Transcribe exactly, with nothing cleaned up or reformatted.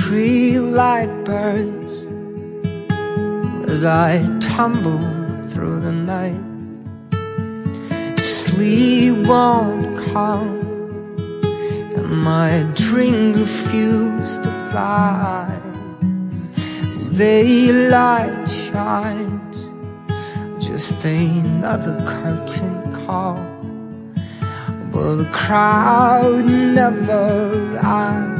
street light burns as I tumble through the night. Sleep won't come and my dreams refuse to fly. Daylight shines, just another curtain call, but the crowd never lies.